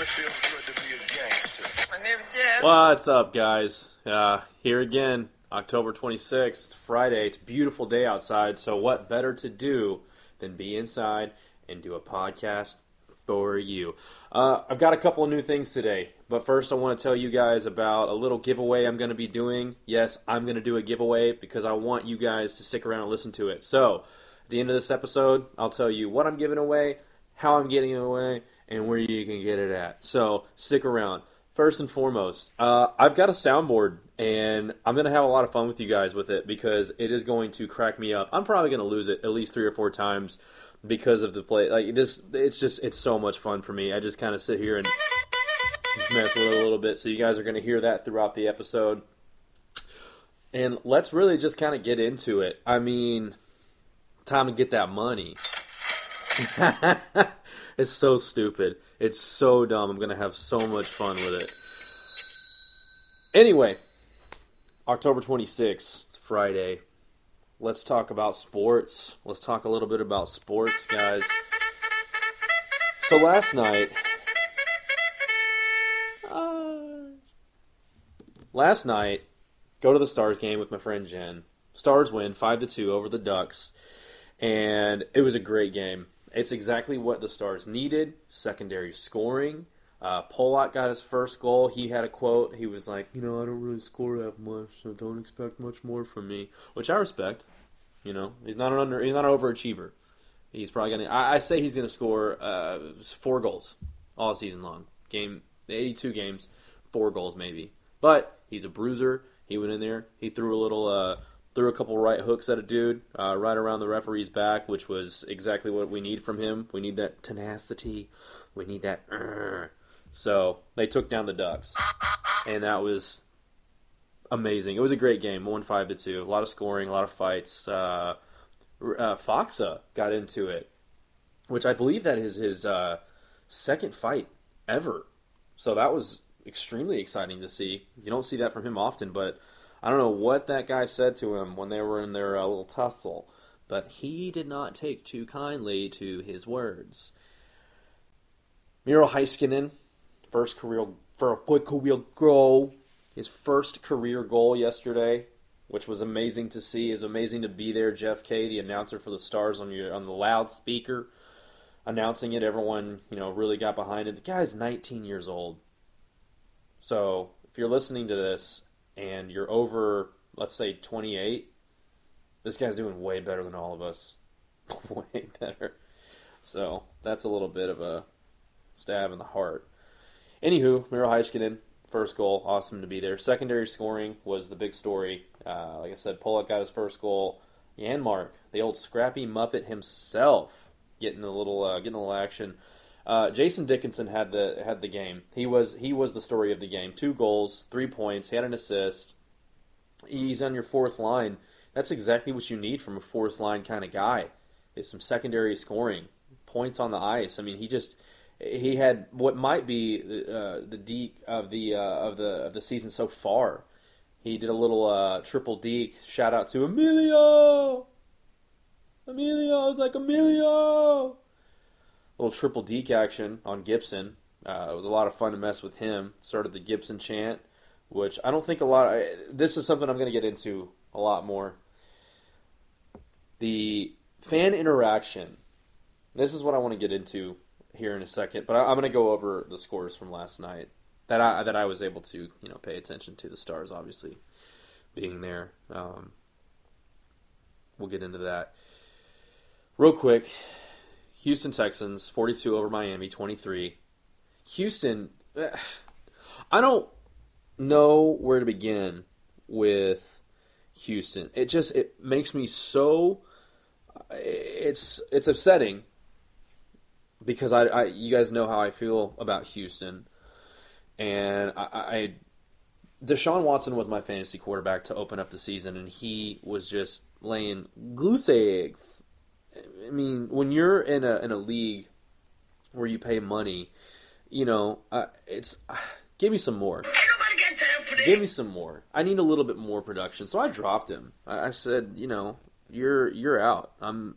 feels good to be a gangster. My name is Jeff. What's up, guys? Here again, October 26th, Friday. It's a beautiful day outside, so what better to do than be inside and do a podcast for you. I've got a couple of new things today, but first I want to tell you guys about a little giveaway I'm going to be doing. Yes, I'm going to do a giveaway because I want you guys to stick around and listen to it. So, at the end of this episode, I'll tell you what I'm giving away, how I'm getting it away, and where you can get it at. So, stick around. First and foremost, I've got a soundboard, and I'm going to have a lot of fun with you guys with it because it is going to crack me up. I'm probably going to lose it at least 3 or 4 times because of the play. Like this, it's so much fun for me. I just kind of sit here and mess with it a little bit, so you guys are going to hear that throughout the episode. And let's really just kind of get into it. I mean, time to get that money. It's so stupid. It's so dumb. I'm going to have so much fun with it. Anyway, October 26th, it's Friday. Let's talk about sports. Let's talk a little bit about sports, guys. So last night, go to the Stars game with my friend Jen. Stars win 5-2 over the Ducks, and it was a great game. It's exactly what the Stars needed. Secondary scoring. Polak got his first goal. He had a quote. He was like, I don't really score that much, so don't expect much more from me, which I respect. He's not an overachiever. He's probably gonna. I say he's gonna score 4 goals all season long. 82 games, 4 goals maybe. But he's a bruiser. He went in there. He threw a couple right hooks at a dude right around the referee's back, which was exactly what we need from him. We need that tenacity. We need that. So they took down the Ducks, and that was amazing. It was a great game. Won 5-2. A lot of scoring, a lot of fights. Foxa got into it, which I believe that is his second fight ever. So that was extremely exciting to see. You don't see that from him often, but I don't know what that guy said to him when they were in their little tussle, but he did not take too kindly to his words. Miro Heiskanen, his first career goal yesterday, which was amazing to see. It was amazing to be there. Jeff Kay, the announcer for the Stars, on the loudspeaker, announcing it. Everyone, really got behind it. The guy's 19 years old. So if you're listening to this and you're over, let's say, 28, this guy's doing way better than all of us. Way better. So that's a little bit of a stab in the heart. Anywho, Miro Heiskanen, first goal, awesome to be there. Secondary scoring was the big story. Like I said, Polak got his first goal. Janmark, the old scrappy Muppet himself, getting a little action. Jason Dickinson had the game. He was the story of the game. 2 goals, 3 points. He had an assist. He's on your fourth line. That's exactly what you need from a fourth line kind of guy. Is some secondary scoring, points on the ice. I mean, he had what might be the deke of the season so far. He did a little triple deke. Shout out to Emilio. I was like, Emilio. Little triple deke action on Gibson. It was a lot of fun to mess with him. Started the Gibson chant, which I don't think this is something I'm going to get into a lot more. The fan interaction. This is what I want to get into here in a second, but I'm going to go over the scores from last night that I was able to pay attention to. The Stars obviously being there. We'll get into that real quick. Houston Texans 42 over Miami 23. Houston, I don't know where to begin with Houston. It makes me so. It's upsetting. Because you guys know how I feel about Houston, and Deshaun Watson was my fantasy quarterback to open up the season, and he was just laying goose eggs. I mean, when you're in a league where you pay money, it's give me some more. Give me some more. I need a little bit more production, so I dropped him. I said, you're out.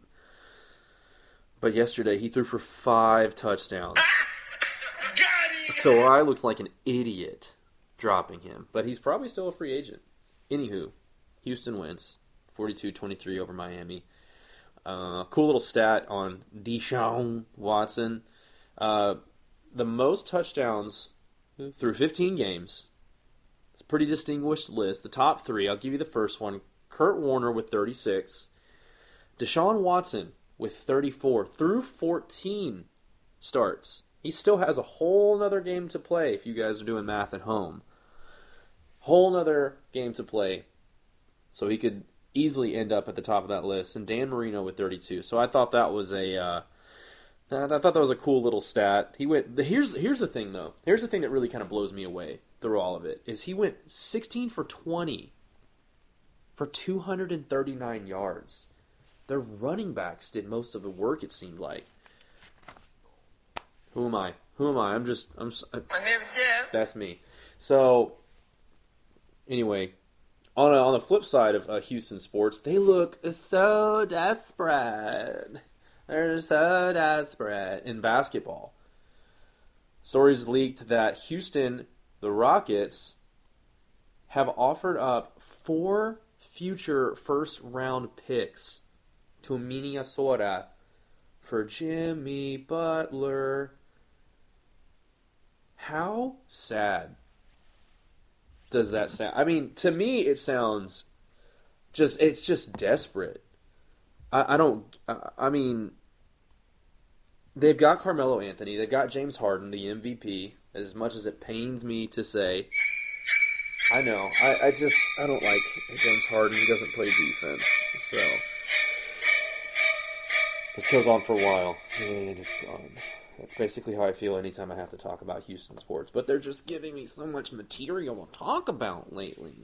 But yesterday, he threw for 5 touchdowns. So I looked like an idiot dropping him. But he's probably still a free agent. Anywho, Houston wins 42-23 over Miami. Cool little stat on Deshaun Watson. The most touchdowns through 15 games. It's a pretty distinguished list. The top three, I'll give you the first one. Kurt Warner with 36. Deshaun Watson with 34 through 14 starts. He still has a whole nother game to play if you guys are doing math at home. Whole nother game to play. So he could easily end up at the top of that list. And Dan Marino with 32. So I thought that was a cool little stat. He went. Here's the thing though. Here's the thing that really kind of blows me away through all of it is he went 16 for 20 for 239 yards. Their running backs did most of the work. It seemed like. Who am I? My name is Jeff. That's me. So anyway, on the flip side of Houston sports, they look so desperate. They're so desperate in basketball. Stories leaked that Houston, the Rockets, have offered up 4 future first-round picks to Minnesota for Jimmy Butler. How sad does that sound? I mean, to me, it sounds it's just desperate. I mean, they've got Carmelo Anthony. They've got James Harden, the MVP, as much as it pains me to say. I know. I don't like James Harden. He doesn't play defense. So, this goes on for a while, and it's gone. That's basically how I feel anytime I have to talk about Houston sports. But they're just giving me so much material to talk about lately.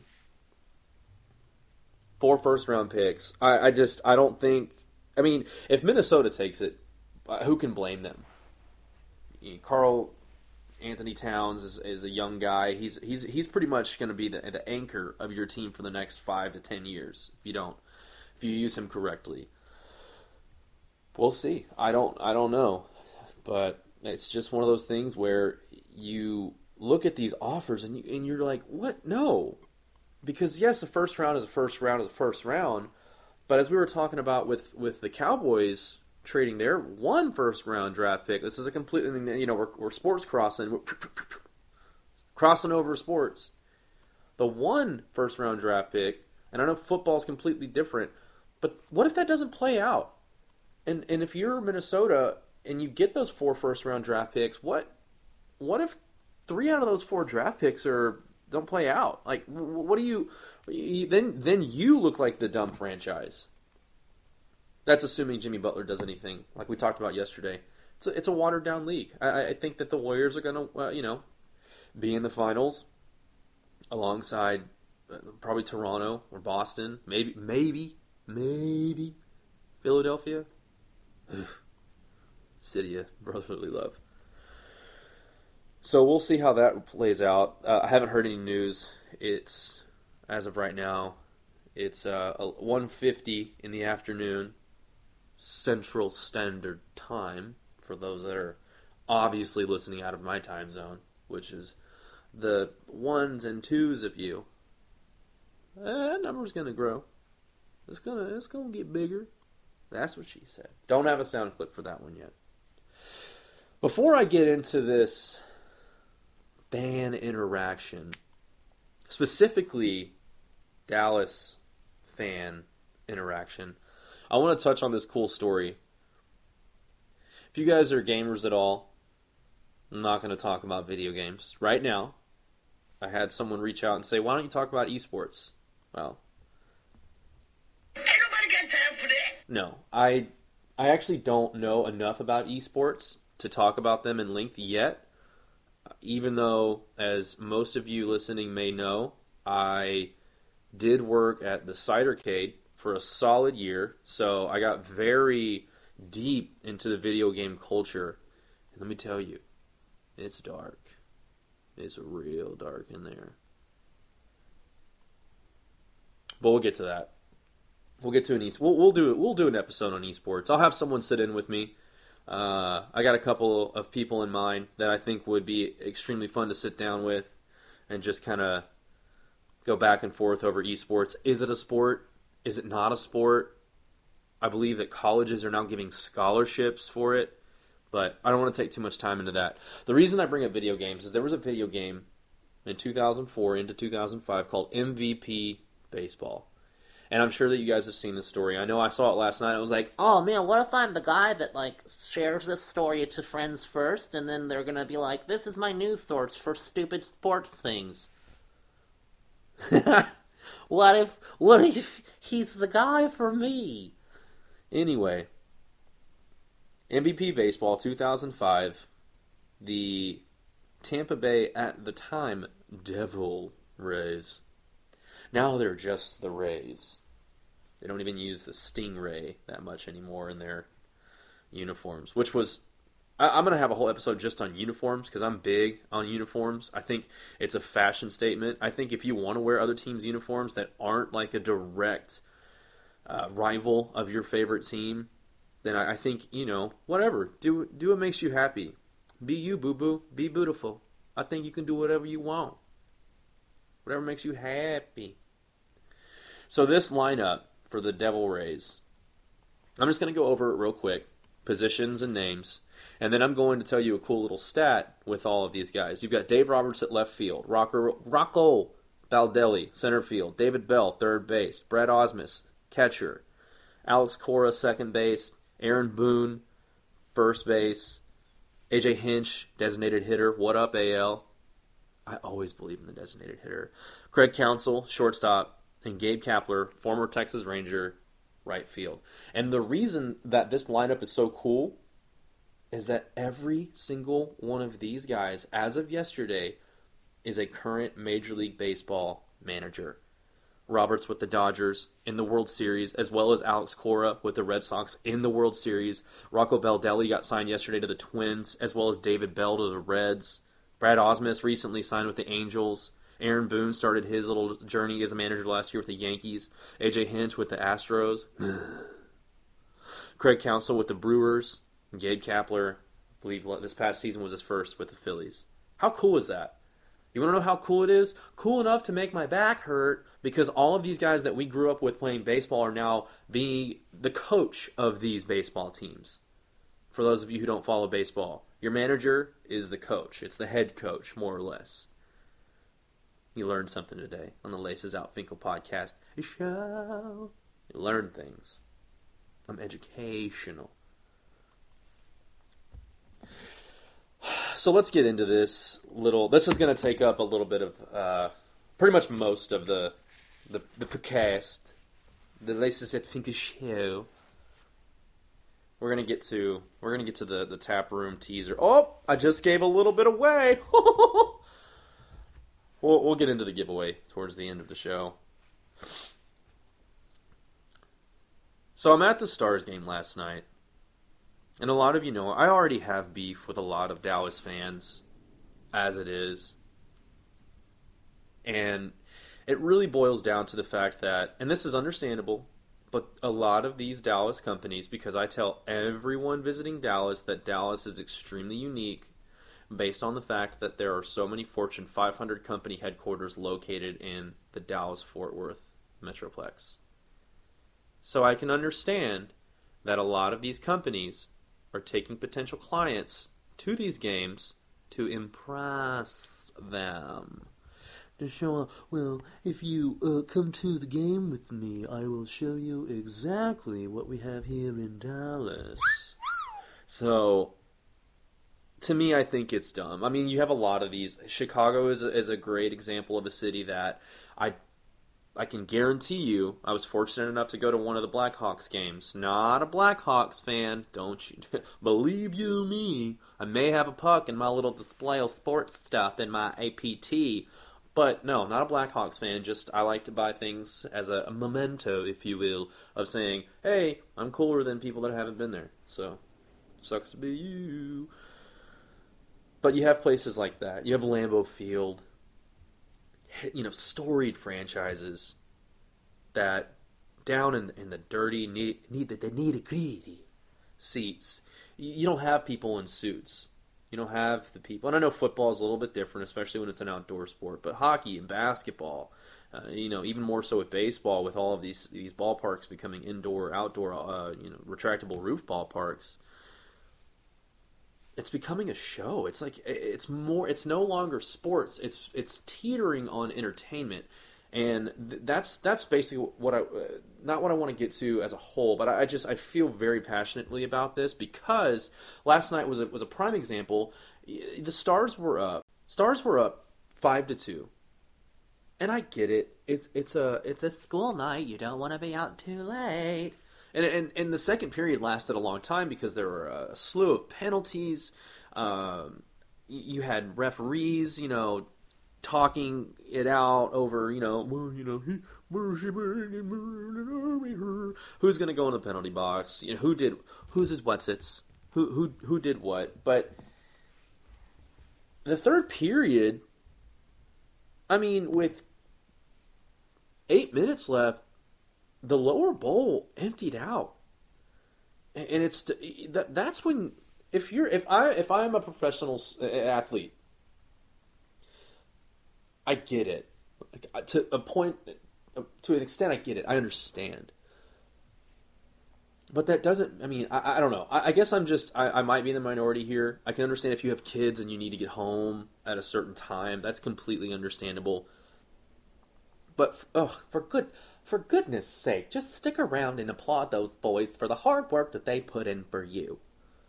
4 first-round picks. I don't think... I mean, if Minnesota takes it, who can blame them? Carl Anthony Towns is a young guy. He's pretty much going to be the anchor of your team for the next 5 to 10 years if you use him correctly. We'll see. I don't know, but it's just one of those things where you look at these offers and you're like, what? No, because yes, the first round is a first round is a first round, but as we were talking about with the Cowboys trading their 1 first-round draft pick. This is a completely, we're sports crossing. We're crossing over sports. The 1 first-round draft pick, and I know football is completely different, but what if that doesn't play out? And if you're Minnesota and you get those 4 first-round draft picks, what if 3 out of those 4 draft picks don't play out? Like, what do you then you look like the dumb franchise. That's assuming Jimmy Butler does anything, like we talked about yesterday. It's a watered-down league. I think that the Warriors are going to, be in the finals alongside probably Toronto or Boston, maybe Philadelphia. City of brotherly love. So we'll see how that plays out. I haven't heard any news. It's, as of right now, it's 1:50 in the afternoon. Central Standard Time, for those that are obviously listening out of my time zone, which is the 1s and 2s of you. That number's going to grow. It's going to get bigger. That's what she said. Don't have a sound clip for that one yet. Before I get into this fan interaction, specifically Dallas fan interaction, I want to touch on this cool story. If you guys are gamers at all, I'm not going to talk about video games. Right now, I had someone reach out and say, why don't you talk about esports? Well, Ain't nobody got time for that. no. I actually don't know enough about esports to talk about them in length yet. Even though, as most of you listening may know, I did work at the Cidercade for a solid year, so I got very deep into the video game culture. And let me tell you, it's dark. It's real dark in there. But we'll get to that. We'll get to we'll do an episode on esports. I'll have someone sit in with me. I got a couple of people in mind that I think would be extremely fun to sit down with and just kind of go back and forth over esports. Is it a sport? Is it not a sport? I believe that colleges are now giving scholarships for it, but I don't want to take too much time into that. The reason I bring up video games is there was a video game in 2004 into 2005 called MVP Baseball. And I'm sure that you guys have seen this story. I know I saw it last night. I was like, Oh man, what if I'm the guy that like shares this story to friends first, and then they're gonna be like, "This is my news source for stupid sports things." What if he's the guy for me? anyway, MVP Baseball 2005, the Tampa Bay, at the time, Devil Rays. Now they're just the Rays. They don't even use the Stingray that much anymore in their uniforms, which was... I'm going to have a whole episode just on uniforms because I'm big on uniforms. I think it's a fashion statement. I think if you want to wear other teams' uniforms that aren't like a direct rival of your favorite team, then I think, whatever. Do what makes you happy. Be you, boo-boo. Be beautiful. I think you can do whatever you want. Whatever makes you happy. So this lineup for the Devil Rays, I'm just going to go over it real quick. Positions and names. And then I'm going to tell you a cool little stat with all of these guys. You've got Dave Roberts at left field. Rocco Baldelli, center field. David Bell, third base. Brad Osmus, catcher. Alex Cora, second base. Aaron Boone, first base. AJ Hinch, designated hitter. What up, AL? I always believe in the designated hitter. Craig Counsell, shortstop, and Gabe Kapler, former Texas Ranger, right field. And the reason that this lineup is so cool is that every single one of these guys, as of yesterday, is a current Major League Baseball manager. Roberts with the Dodgers in the World Series, as well as Alex Cora with the Red Sox in the World Series. Rocco Baldelli got signed yesterday to the Twins, as well as David Bell to the Reds. Brad Osmus recently signed with the Angels. Aaron Boone started his little journey as a manager last year with the Yankees. AJ Hinch with the Astros. Craig Counsell with the Brewers. Gabe Kapler, I believe this past season was his first with the Phillies. How cool is that? You want to know how cool it is? Cool enough to make my back hurt because all of these guys that we grew up with playing baseball are now being the coach of these baseball teams. For those of you who don't follow baseball, your manager is the coach. It's the head coach, more or less. You learned something today on the Laces Out Finkel podcast. You learn things. I'm educational. So let's get into this little... This is going to take up a little bit of... pretty much most of the podcast. The Laces Out Finkel show. We're gonna get to the tap room teaser. Oh, I just gave a little bit away. We'll get into the giveaway towards the end of the show. So I'm at the Stars game last night, and a lot of you know I already have beef with a lot of Dallas fans, as it is, and it really boils down to the fact that, and this is understandable, but a lot of these Dallas companies, because I tell everyone visiting Dallas that Dallas is extremely unique based on the fact that there are so many Fortune 500 company headquarters located in the Dallas-Fort Worth Metroplex. So I can understand that a lot of these companies are taking potential clients to these games to impress them. To show, well, if you come to the game with me, I will show you exactly what we have here in Dallas. So, to me, I think it's dumb. I mean, you have a lot of these. Chicago is a great example of a city that I can guarantee you, I was fortunate enough to go to one of the Blackhawks games. Not a Blackhawks fan, don't you? Believe you me, I may have a puck in my little display of sports stuff in my APT. But no, not a Blackhawks fan, just I like to buy things as a memento, if you will, of saying, hey, I'm cooler than people that haven't been there. So, sucks to be you. But you have places like that. You have Lambeau Field. Storied franchises that down in the dirty, the nitty-gritty seats, you don't have people in suits. You don't have the people, and I know football is a little bit different, especially when it's an outdoor sport. But hockey and basketball, even more so with baseball, with all of these ballparks becoming indoor, outdoor, retractable roof ballparks, it's becoming a show. It's like it's more. It's no longer sports. It's teetering on entertainment, and that's basically what not what I want to get to as a whole. But I feel very passionately about this because last night was a prime example. The Stars were up. Stars were up 5-2, and I get it. It's a school night. You don't want to be out too late. And the second period lasted a long time because there were a slew of penalties. You had referees, talking it out over, who's going to go in the penalty box? Who's his what's-its? Who did what? But the third period, I mean, with 8 minutes left, the lower bowl emptied out, and that's when if I'm a professional athlete, I get it to a point, to an extent. I get it. I understand, but that doesn't. I mean, I don't know. I guess I might be in the minority here. I can understand if you have kids and you need to get home at a certain time. That's completely understandable. But for goodness sake, just stick around and applaud those boys for the hard work that they put in for you.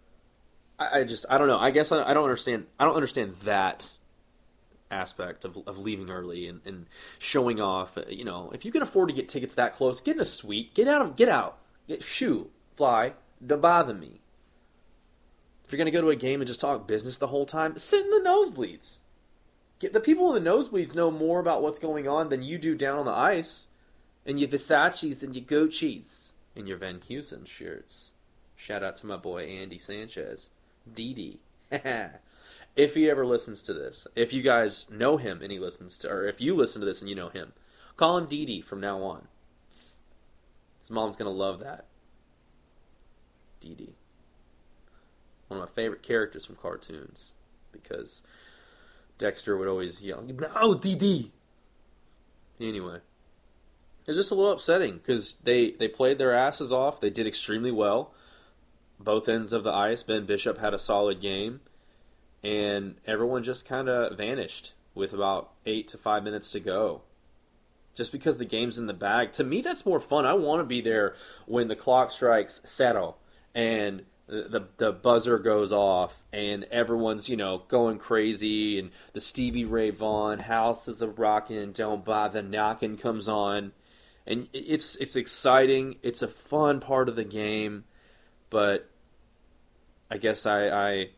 I don't know. I guess I don't understand. I don't understand that aspect of leaving early and showing off. If you can afford to get tickets that close, get in a suite. Get out. Fly. Don't bother me. If you're gonna go to a game and just talk business the whole time, sit in the nosebleeds. The people in the nosebleeds know more about what's going on than you do down on the ice. And your Versace's and your Gucci's and your Van Heusen shirts. Shout out to my boy Andy Sanchez. Didi. If he ever listens to this. If you guys know him and he listens to, or if you listen to this and you know him, call him Didi from now on. His mom's going to love that. Didi. One of my favorite characters from cartoons. Because Dexter would always yell, "No, Didi!" Anyway. It was just a little upsetting because they played their asses off. They did extremely well. Both ends of the ice. Ben Bishop had a solid game. And everyone just kind of vanished with about 8 to 5 minutes to go. Just because the game's in the bag. To me, that's more fun. I want to be there when the clock strikes zero and the buzzer goes off and everyone's, going crazy. And the Stevie Ray Vaughan, House is a Rockin', Don't Bother Knockin' comes on. And it's exciting. It's a fun part of the game, but I guess I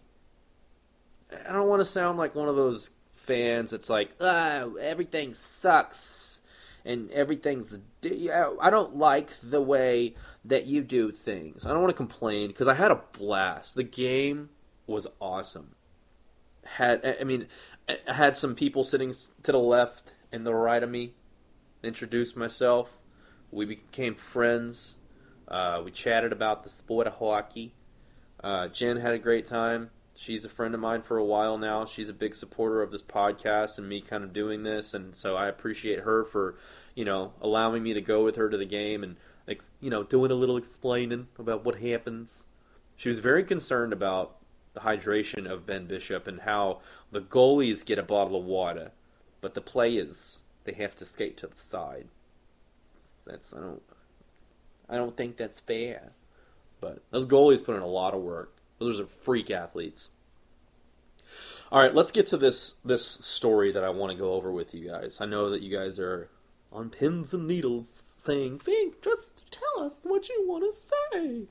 don't want to sound like one of those fans that's like, everything sucks and everything's. I don't like the way that you do things. I don't want to complain because I had a blast. The game was awesome. I had some people sitting to the left and the right of me. Introduced myself. We became friends. We chatted about the sport of hockey. Jen had a great time. She's a friend of mine for a while now. She's a big supporter of this podcast and me kind of doing this, and so I appreciate her for, allowing me to go with her to the game and, doing a little explaining about what happens. She was very concerned about the hydration of Ben Bishop and how the goalies get a bottle of water, but the players, they have to skate to the side. I don't think that's fair. But those goalies put in a lot of work. Those are freak athletes. All right, let's get to this story that I want to go over with you guys. I know that you guys are on pins and needles saying, "Fink, just tell us what you want to say."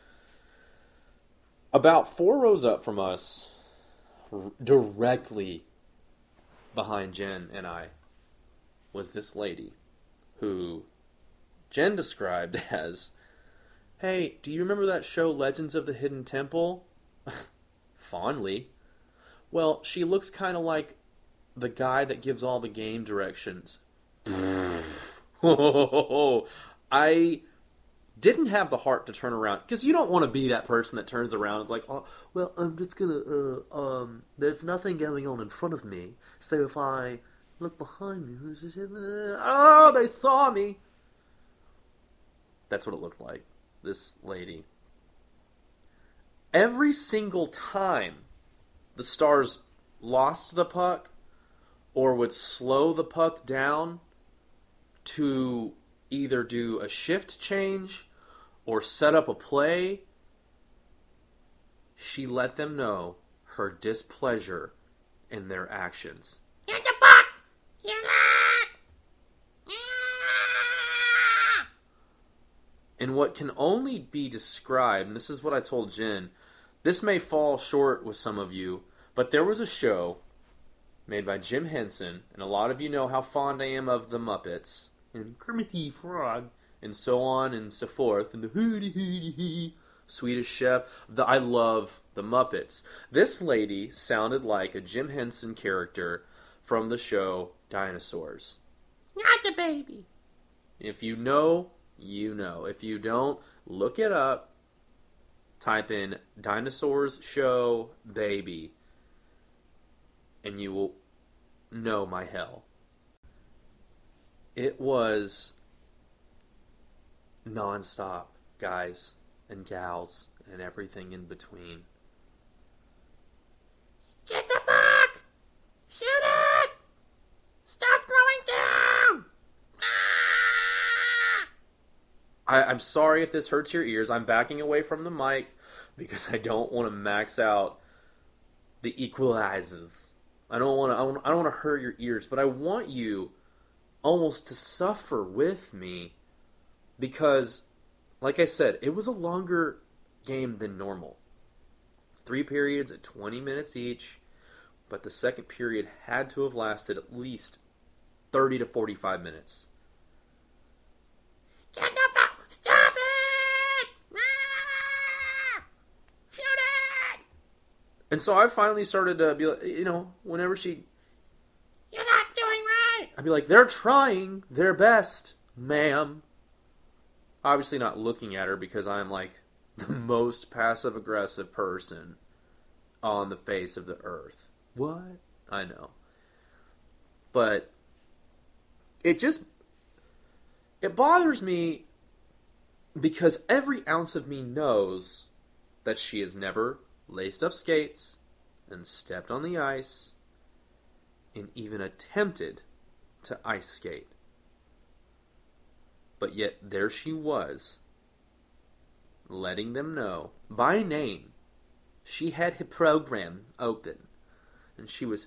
About 4 rows up from us, directly behind Jen and I, was this lady who Jen described as, "Hey, do you remember that show Legends of the Hidden Temple?" Fondly. Well, she looks kind of like the guy that gives all the game directions. I didn't have the heart to turn around, because you don't want to be that person that turns around and is like, oh, well, I'm just gonna, there's nothing going on in front of me, so if I look behind me, oh, they saw me. That's what it looked like, this lady. Every single time the Stars lost the puck or would slow the puck down to either do a shift change or set up a play, she let them know her displeasure in their actions. Here's a puck! You're not! And what can only be described, and this is what I told Jen, this may fall short with some of you, but there was a show made by Jim Henson, and a lot of you know how fond I am of the Muppets, and Kermit the Frog, and so on and so forth, and the hooty Swedish Chef. I love the Muppets. This lady sounded like a Jim Henson character from the show Dinosaurs. Not the baby. If you know, you know. If you don't, look it up. Type in Dinosaurs Show Baby, and you will know my hell. It was nonstop, guys and gals and everything in between. Get the puck! Shoot it! Stop slowing down! I'm sorry if this hurts your ears. I'm backing away from the mic because I don't want to max out the equalizers. I don't want to hurt your ears, but I want you almost to suffer with me because, like I said, it was a longer game than normal. 3 periods at 20 minutes each, but the second period had to have lasted at least 30 to 45 minutes. Get the puck! Stop it! Shoot it! And so I finally started to be like, whenever she... You're not doing right! I'd be like, they're trying their best, ma'am. Obviously not looking at her because I'm like the most passive-aggressive person on the face of the earth. What? I know. But it bothers me because every ounce of me knows that she has never laced up skates and stepped on the ice and even attempted to ice skate. But yet there she was, letting them know by name she had her program open. And she was...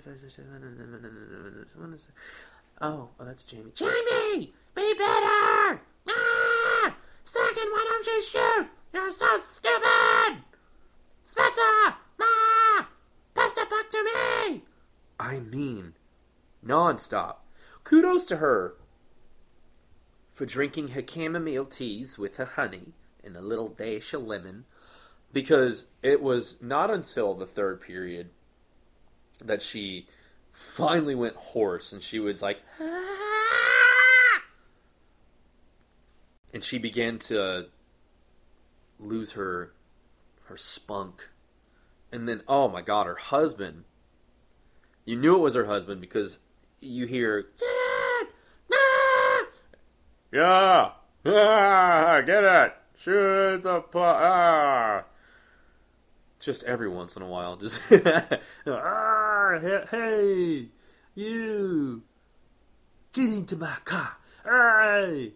Oh, that's Jamie. Jamie! Be better! Second, why don't you shoot? You're so stupid! Spencer! Pass the puck to me! I mean, non-stop. Kudos to her for drinking her chamomile teas with her honey and a little dash of lemon, because it was not until the third period that she finally went hoarse and she was like, and she began to lose her spunk. And then, oh my God, her husband. You knew it was her husband because you hear, yeah, get it, shoot the puck, just every once in a while, just, hey, you, get into my car, hey,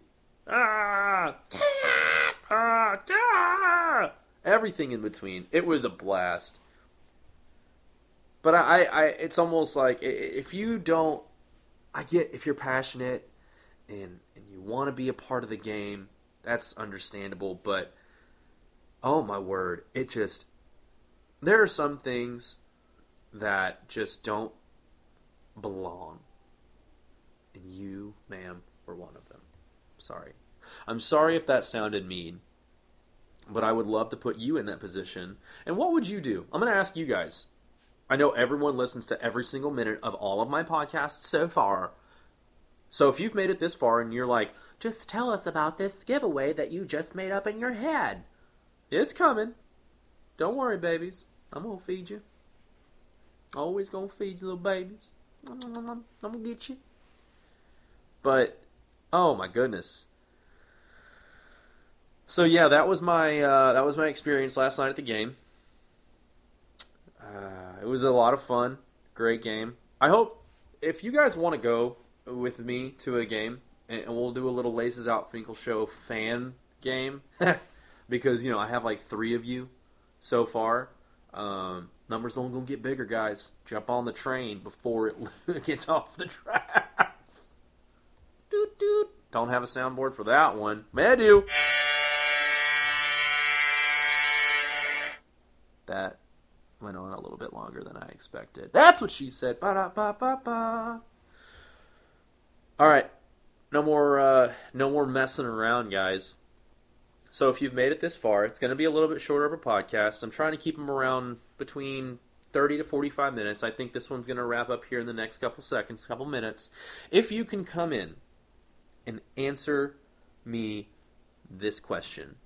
everything in between. It was a blast. But it's almost like if you don't, I get if you're passionate and you want to be a part of the game, that's understandable. But oh my word, there are some things that just don't belong, and you, ma'am, were one of them. Sorry. I'm sorry if that sounded mean, but I would love to put you in that position. And what would you do? I'm going to ask you guys. I know everyone listens to every single minute of all of my podcasts so far. So if you've made it this far and you're like, just tell us about this giveaway that you just made up in your head. It's coming. Don't worry, babies. I'm going to feed you. Always going to feed you, little babies. I'm going to get you. But, oh my goodness. So yeah, that was my experience last night at the game. It was a lot of fun. Great game. I hope if you guys want to go with me to a game, and we'll do a little Laces Out Finkel Show fan game, because I have like 3 of you so far. Numbers only gonna get bigger, guys. Jump on the train before it gets off the tracks. Doot doot. Don't have a soundboard for that one. May I do? That went on a little bit longer than I expected. That's what she said. Ba-da-ba-ba-ba. All right. No more messing around, guys. So if you've made it this far, it's going to be a little bit shorter of a podcast. I'm trying to keep them around between 30 to 45 minutes. I think this one's going to wrap up here in the next couple minutes. If you can come in and answer me this question.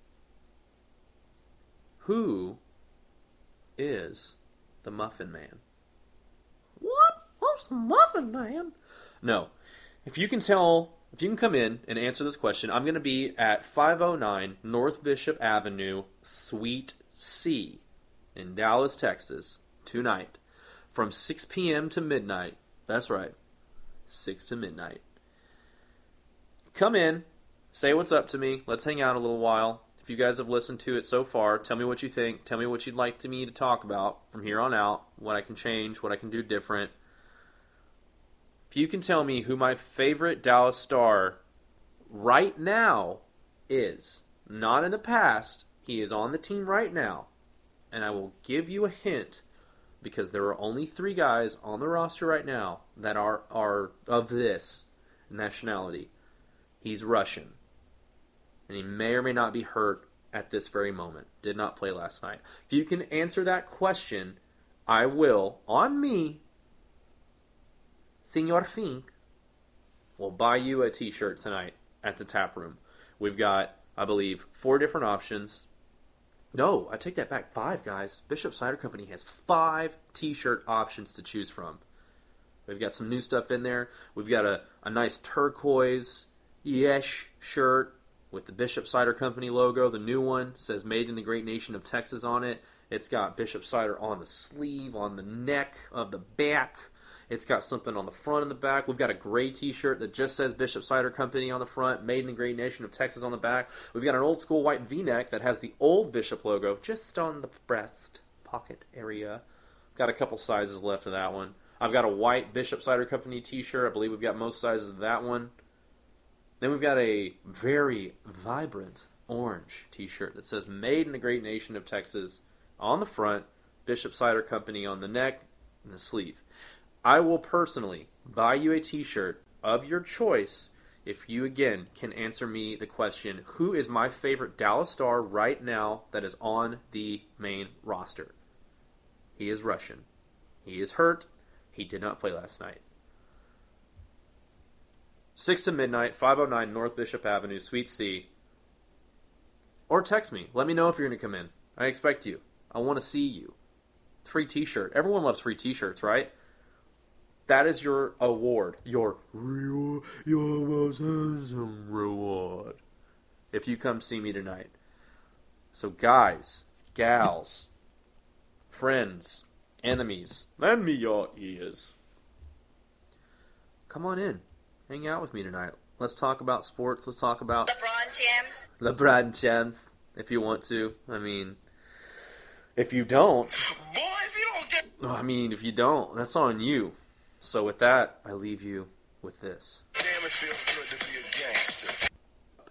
Who is the Muffin Man? What? Who's the Muffin Man? No. If you can come in and answer this question, I'm going to be at 509 North Bishop Avenue, Suite C in Dallas, Texas, tonight from 6 p.m. to midnight. That's right, 6 to midnight. Come in, say what's up to me, let's hang out a little while. If you guys have listened to it so far, tell me what you think, tell me what you'd like me to talk about from here on out, what I can change, what I can do different. If you can tell me who my favorite Dallas Star right now is, not in the past, he is on the team right now, and I will give you a hint, because there are only 3 guys on the roster right now that are of this nationality. He's Russian, and he may or may not be hurt at this very moment. Did not play last night. If you can answer that question, I will, on me, Senor Fink, will buy you a t-shirt tonight at the tap room. We've got, I believe, 4 different options. No, I take that back. 5, guys. Bishop Cider Company has 5 t-shirt options to choose from. We've got some new stuff in there. We've got a nice turquoise Yesh shirt with the Bishop Cider Company logo. The new one says Made in the Great Nation of Texas on it. It's got Bishop Cider on the sleeve, on the neck of the back. It's got something on the front and the back. We've got a gray t-shirt that just says Bishop Cider Company on the front, Made in the Great Nation of Texas on the back. We've got an old school white V-neck that has the old Bishop logo just on the breast pocket area. Got a couple sizes left of that one. I've got a white Bishop Cider Company t-shirt. I believe we've got most sizes of that one. Then we've got a very vibrant orange t-shirt that says Made in the Great Nation of Texas on the front, Bishop Cider Company on the neck and the sleeve. I will personally buy you a t-shirt of your choice if you, again, can answer me the question, who is my favorite Dallas Star right now that is on the main roster? He is Russian. He is hurt. He did not play last night. 6 to midnight, 509 North Bishop Avenue, Suite C. Or text me. Let me know if you're going to come in. I expect you. I want to see you. Free t-shirt. Everyone loves free t-shirts, right? That is your award. Your most handsome reward. If you come see me tonight. So guys, gals, friends, enemies, lend me your ears. Come on in. Hang out with me tonight. Let's talk about sports. Let's talk about LeBron James, if you want to. I mean, if you don't, if you don't, that's on you. So with that, I leave you with this. Damn, it feels good to be a gangster.